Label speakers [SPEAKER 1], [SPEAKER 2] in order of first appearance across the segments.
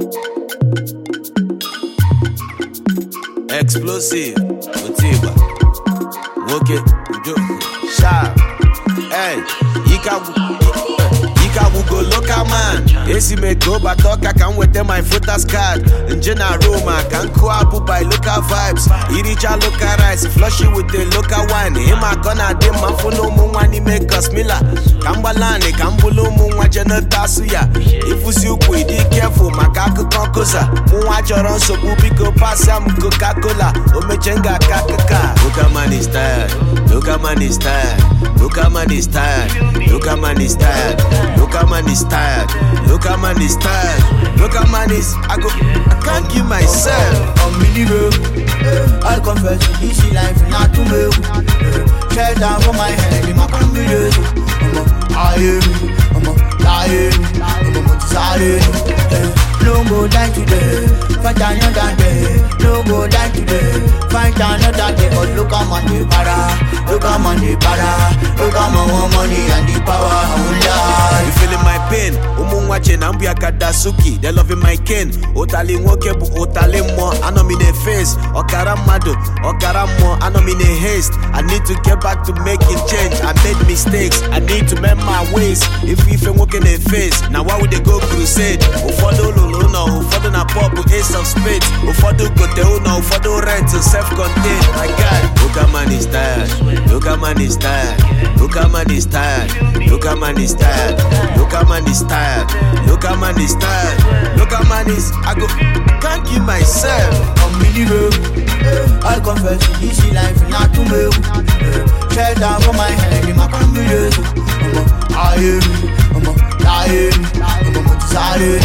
[SPEAKER 1] Explosive, Motiva, Woke, Sharp, hey, Ika go local man. AC me go back, I can with them my voters card. In general Roma, can co-op by local vibes. Iricha local rice, flush it with the local wine. Hima gonna dim my phone no money make us mila. Kambalane, Kambulu Mwa Janata Suya. If you see we be careful, Makaku Konkosa. Mwa Joron so Bubiko Passam Coca-Cola. Omechenga Kakaka. Look at man is tired. Look at man is tired. Look at man is tired. Look at man is tired. Look at man is tired. Look at man is tired. Look at man is I can't give myself.
[SPEAKER 2] Unbelievable. I confess this life not to me. Shut down for my head in my family. I am lying. I'm sorry. No more than today. Fight another day. No more than today. Fight another day. But look at money para. Look at money para. Look at my money and the power.
[SPEAKER 1] You feeling my pain? Watching Ambia Kadasuki, they loving my kin. Otali Wokebu, Otali more, I know me the face. Okaramado, Okaramo, I know me the haste. I need to get back to making change. I made mistakes, I need to mend my ways. If I'm walking the face, now why would they go crusade? Ufodo Luluna, Ufodo na pop, ace of spades. Ufodo go Deuna, Ufodo rent to self-contained. My God, look at man is tired. Look at man is tired. Look at man is tired. Look at man is tired. Look at man is tired. Look at man is tired. Look at man is I can't give myself.
[SPEAKER 2] Unbelievable. I confess this life not to me. Shut down for my head in my family. I am lying. I'm sorry.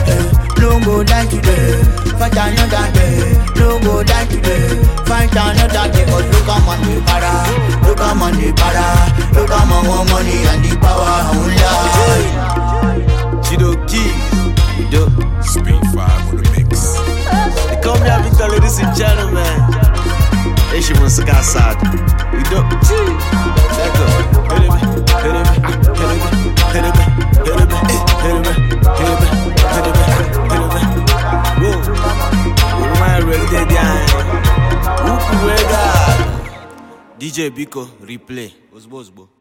[SPEAKER 2] No more than today. Fight another day. No more than today. Fight another day. But look at money para. Look at money para. Look at my money and the power.
[SPEAKER 1] Chidoki,
[SPEAKER 3] Speed 5 on the mix.
[SPEAKER 1] they come here and tell ladies and gentlemen. Hey, she wants to go outside. Let go. DJ Biko, replay. Osbo.